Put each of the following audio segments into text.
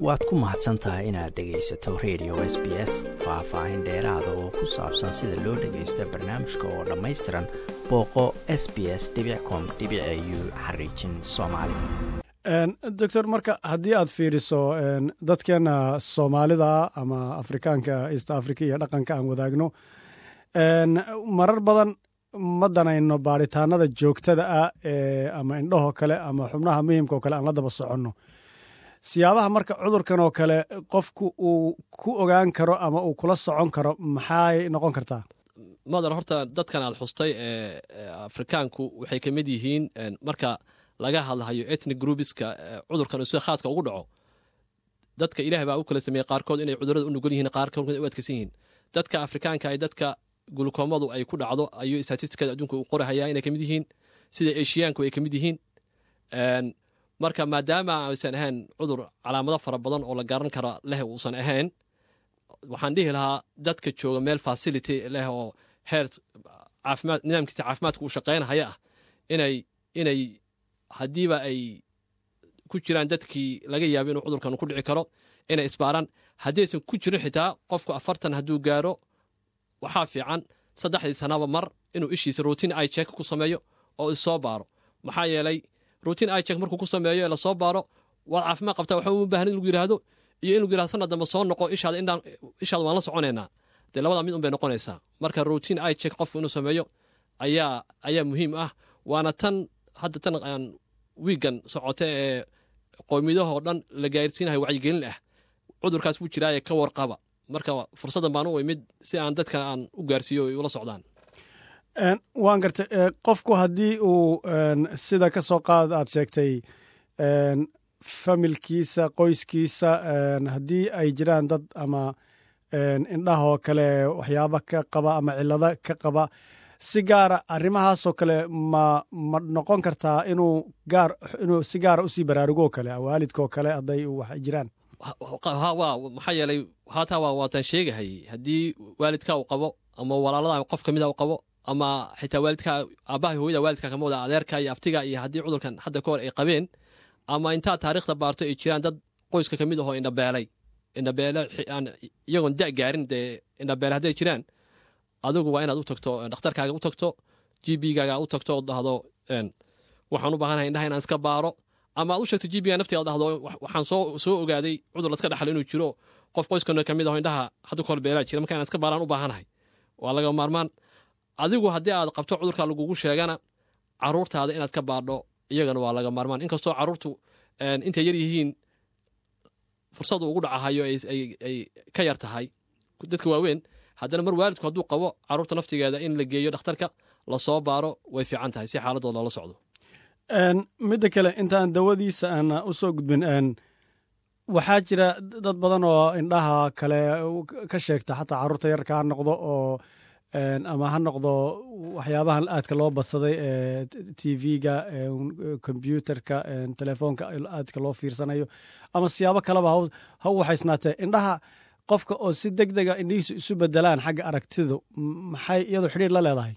waad ku mahadsantahay inaad dhegaysato radio SBS faahfaahin dheeraada oo ku saabsan sida loo dhagaysto barnaamijka oo dhammaystiran booqo sbs.com.au/Soomaali. Doctor, marka haddii aad fiiriso dadkeena Soomaalida ama Afrikaanka East Africa iyo dhaqanka aan wadaagno marar badan ma danayno baaritaanada joogtada ah ama indhaho kale ama xubnaha muhiimka oo kale aan la daba soconno. siyaabaha marka cudurkan oo kale qofku uu ku ogaan karo ama uu kula socon karo maxay noqon kartaa? madar horta dadkan aad xustay Afrikaanku waxay ka mid yihiin marka laga hadlayo ethnic groupska cudurkan oo si khaaska ugu dhaco dadka Ilaahay baa u kala sameeyay qaarkood inay cudurada u nugul yihiin qaarkood u adkaysan yihiin dadka Afrikaanka ay dadka gulukoomadu ay ku dhacdo ayuu statistikada adduunka u qorahaya inay ka mid yihiin sida Asiaanku ay ka mid yihiin marka maadaama aysan ahayn cudur calaamado fara badan oo la garan karo leh uusan ahayn waxaan dhihi lahaa dadka jooga meel facility leh oo health caafimaad nidaamkiisa caafimaadku u shaqeynaya inay hadiiba ay ku jiraan dadkii laga yaabo inuu cudurkan ku dhici karo inay isbaaran hadaysan ku jirin xitaa qofku 40 haduu gaaro waxaa fiican 3 sanaba mar inuu ishiisa routine eye check ku sameeyo oo soo baaro maxaa yeelay routine eye check markuu ku sameeyo la soo baaro waa caafimaad qabta waxa uu u baahan inuu yiraahdo iyo inuu yiraahdo sanad damba soo noqo ishaada waan la soconeynaa labada mid un bay noqonaysaa marka routine eye check qofku inuu sameeyo ayaa muhiim ah waana tan hadda tan aan weekend socotay ee qoomiyadaha oo dhan la gaarsiinayo wacyigelin ah cudurkaas uu jiraa ka warqaba marka fursadan baan u imid si aan dadka aan u gaarsiiyo ay ula socdaan waan gartay qofku haddii uu sida ka soo qaad aad sheegtay familkiisa qoyskiisa haddii ay jiraan dad ama indhahoo kale waxyaaba ka qaba ama cillado ka qaba si gaara arrimahaasoo kale ma noqon kartaa inuu si gaara usii baraarugo kale waalidkoo kale hadday wax jiraan maxaa yeelay haataa waataan sheegahay haddii waalidka uu qabo ama walaalada qof kamida uu qabo ama xitaa waalidka aabaha hooyada waalidka kama wada adeerka iyo abtiga iyo haddii cudurkan hadda ka hor ay qabeen ama intaa taariikhda baarto ay jiraan dad qoyska kamid ahoo indhabeele iyagoon da gaarin dee indhabeele hadday jiraan adigu waa inaad u tagto dhakhtarkaaga u tagto GP-gaaga u tagto oo dhahdo waxaan u baahanahay indhaha inaan iska baaro ama aad u sheegto GP-ga naftiga dhahdo waxaan soo ogaaday cudur la iska dhaxlo inuu jiro qof qoyskana kamid ah indhaha hadda kor beelaa jira marka inaan iska baaraan u baahanahay waa laga maarmaan adigu haddii aad qabto cudurka lagugu sheegana caruurtaada inaad ka baadho iyagana waa laga maarmaan inkastoo caruurtu intay yar yihiin fursadu ugu dhacahayo ay ka yar tahay dadka waaweyn haddana mar waalidku hadduu qabo caruurta naftigeeda in la geeyo dhakhtarka la soo baaro way fiican tahay si xaaladooda loola socdo midda kale intaan dawadiisa aan u soo gudbin waxaa jira dad badan oo indhaha kale ka sheegta xataa carruurta yarka ha noqdo oo ama ha noqdo waxyaabahan aadka loo badsaday TV-ga computerka telefoonka aadka loo fiirsanayo ama siyaabo kaleba ha u waxaysnaatee indhaha qofka oo si degdega indhihiisu isu bedelaan xagga aragtidu maxay iyadu xidhiir la leedahay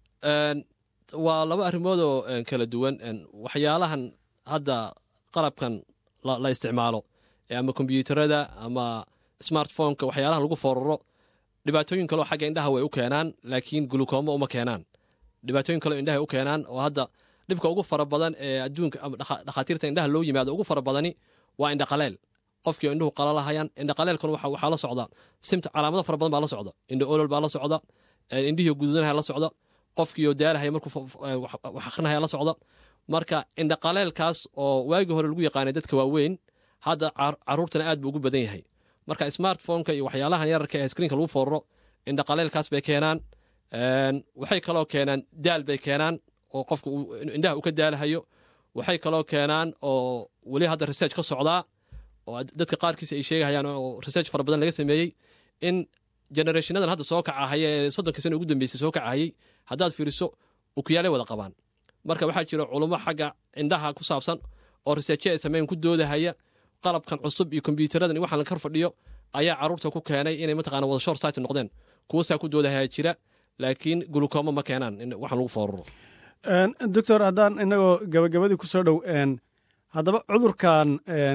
waa laba arrimood oo kala duwan waxyaalahan hadda qalabkan la isticmaalo ama kombiyuutarada ama smartphone-ka waxyaalahan lagu fororo dhibaatooyin kale oo xagga indhaha way u keenaan laakiin glucoma uma keenaan dhibaatooyin kale oo indhaha u keenaan oo hadda dhibka ugu fara badan ee adduunka ama dhakhaatiirta indhaha loo yimaado ugu fara badani waa indha qaleel qofkii indhuhu qalalahayaan indha qaleelkuna waxaa la socda calaamado fara badan baa la socda indha olol baa la socda indhihii gududanaya la socda qofkii daalahaya markuu wax akhrinaya la socda marka indha qaleelkaas oo waagii hore lagu yaqaanay dadka waaweyn hadda caruurtana aad buu ugu badan yahay marka smartphone-ka iyo waxyaalahan yararka ee screenka lagu forro indha qaleelkaas bay keenaan waxay kaloo keenaan daal bay keenaan oo qofka indhaha uu ka daalahayo waxay kaloo keenaan oo weli hadda research ka socdaa oo dadka qaarkiisa ay sheegayaan oo research fara badan laga sameeyey in generationadan hadda soo kacahaya ee 30 sano ugu dambeysay soo kacahayay haddaad fiiriso ukiyaalay wada qabaan marka waxaa jira culummo xagga indhaha ku saabsan oo research ay sameeyeen ku doodahaya qalabkan cusub iyo kombiyuutaradan iyo waxaan la kar fadhiyo ayaa caruurta ku keenay inay mataqaana wada short sight noqdeen kuwasaa ku doodahaya jira laakiin glucoma ma keenaan waxaan lagu fororo doctor haddaan inagoo gabagabadii ku soo dhow haddaba cudurkan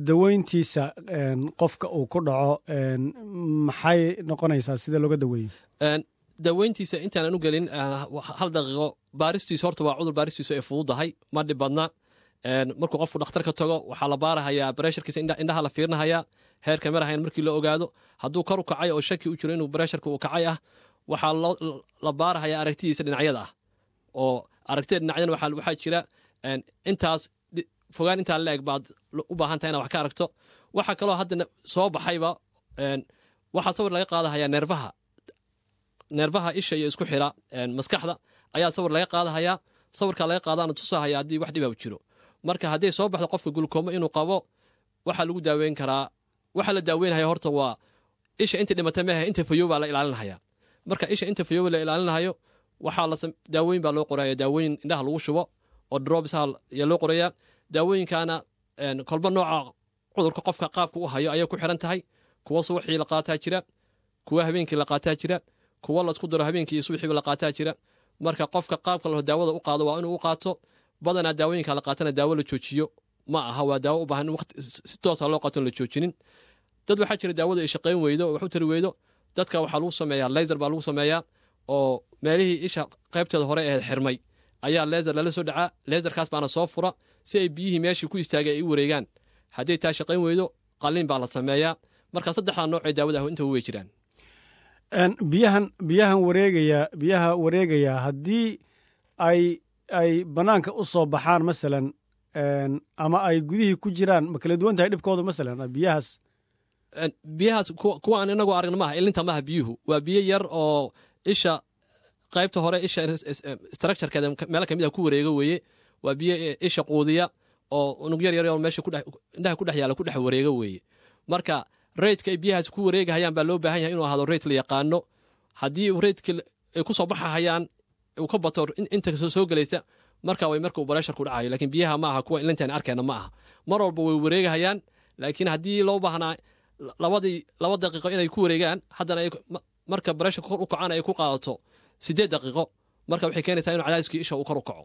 daweyntiisa qofka uu ku dhaco maxay noqonaysaa sida looga daweeyo daweyntiisa intaanan u gelin hal daqiiqo baaristiisa horta waa cudur baaristiisu ay fududahay ma dhib badna markuu qofku dhakhtarka tago waxaa la baarahayaa bareesharkiisa indhaha la fiirinahayaa heerka marahayan markii la ogaado hadduu kor u kacay oo shaki u jiro inuu bareesharka uu kacay ah waxaa la baarahayaa aragtidiisa dhinacyada ah oo aragtida dhinacyana waxaa jira intaas fogaan intaa la-eg baad u baahan tahay inaad wax ka aragto waxaa kaloo hadda soo baxayba waxaa sawir laga qaadahayaa neerfaha isha iyo isku xira maskaxda ayaa sawir laga qaadahayaa sawirkaa laga qaadaana tusahaya haddii wax dhibaa jiro marka hadday soo baxdo qofka gulkoomo inuu qabo waxaa lagu daaweyn karaa waxaa la daaweynhaya horta waa isha inta dhimata mehe inta fayoobaa la ilaalinahaya marka isha inta fayooba la ilaalinahayo waxaa daaweyn baa loo qoraya daawooyin indhaha lagu shubo oo drops ayaa loo qorayaa daawooyinkaana kolba nooca cudurka qofka qaabka u hayo ayay ku xiran tahay kuwa subaxii la qaataa jira kuwa habeenkii la qaataa jira kuwa laisku daro habeenkii iyo subaxiiba la qaataa jira marka qofka qaabka laho daawada u qaado waa inuu u qaato badanaa daawooyinka la qaatana daawo la joojiyo ma aha waa daawo u baahan in waqti si toosa loo qaato la joojinin dad waxaa jira daawada ay shaqayn weydo oo wax u tari weydo dadka waxaa lagu sameeyaa laser baa lagu sameeyaa oo meelihii isha qaybteeda hore ahayd xirmay ayaa laser lala soo dhacaa laserkaas baana soo fura si ay biyihii meeshii ku istaagay ay u wareegaan hadday taa shaqayn weydo qalliin baa la sameeyaa marka saddexdaa noocee daawada ah inta way jiraan biyaha wareegaya haddii ay banaanka u soo baxaan masalan ama ay gudihii ku jiraan ma kala duwan tahay dhibkooda masalan biyahaas kuwa aan inagu aragna maaha ilinta maaha biyuhu waa biyo yar oo isha qaybta hore isha structurekeeda meelo kamid ah ku wareega weeye waa biyo isha quudiya oo unug yar oo meesha indhaha ku dhex yaala ku dhex wareega weeye marka raydka ay biyahaas ku wareegahayaan baa loo baahan yahay inuu ahaado rayd la yaqaano haddii raydka ay ku soo baxahayaan uu ka bato inta soo gelaysa marka way marka uu bareesharku dhacayo laakiin biyaha ma aha kuwa ilintaan arkayna ma aha mar walba way wareegahayaan laakiin haddii loo baahnaa laba daqiiqo inay ku wareegaan haddana marka bareesharka kor u kacaan ay ku qaadato 8 daqiiqo marka waxay keenaysaa inuu cadaadiskii isha uu kor u kaco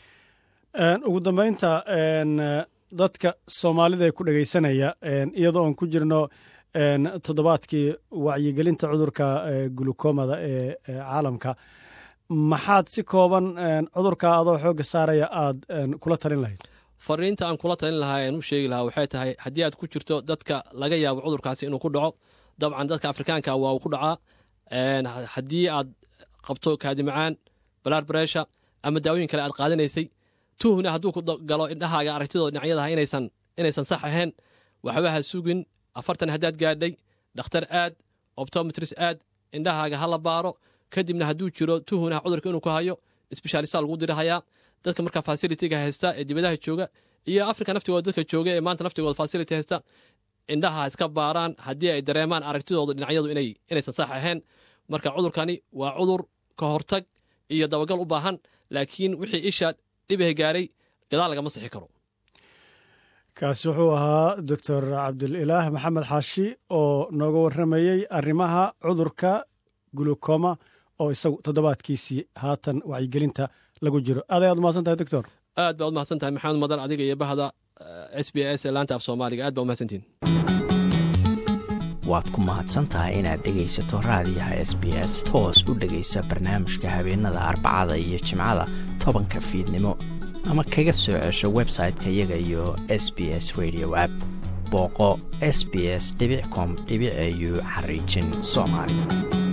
ugu dambaynta dadka soomaalida ee ku dhegaysanaya iyadoo aan ku jirno toddobaadkii wacyigelinta cudurka gulukoomada ee caalamka maxaad si kooban cudurka adoo xoogga saaraya aad kula talin lahayd fariinta aan kula talin lahaa aan u sheegi lahaa waxay tahay haddii aad ku jirto dadka laga yaabo cudurkaasi inuu ku dhaco dabcan dadka afrikaanka waa uu ku dhacaa haddii aad qabto kaadimacaan balaar bareesha ama daawooyin kale aad qaadanaysay tuhna hadduu ku galo indhahaaga aragtidooda dhinacyadaha inaysan sax ahayn waxba ha sugin 40 haddaad gaadhay dhakhtar aad optometris aad indhahaaga ha la baaro kadibna hadduu jiro tuhuna cudurka inuu ku hayo isbeshaalista lagu dirahayaa dadka markaa facilityga haysta ee dibadaha jooga iyo afrika naftigooda dadka jooga ee maanta naftigooda facility haysta indhaha iska baaraan haddii ay dareemaan aragtidooda dhinacyadu inaysan sax ahayn marka cudurkani waa cudur ka hortag iyo dabagal u baahan laakiin wixii isha dhibah gaaray gadaal lagama sixi karo kaasi wuxuu ahaa doctor cabdulilaah maxamed xaashi oo nooga warramayey arrimaha cudurka gulukoma oo isagu toddobaadkiisii haatan wacyigelinta lagu jiro aad ayaad umahadsan tahay doctor aad baad umahadsan tahay maxamed madan adiga iyo bahda s b s ee laanta af soomaaliga aad baa umahadsantihin waad ku mahadsan tahay inaad dhegaysato raadiyaha s b s toos u dhegaysa barnaamijka habeenada arbacada iyo jimcada 10 fiidnimo ama kaga soo cesho website-ka iyaga iyo s b s radio app booqo sbs.com.au xariijin soomaali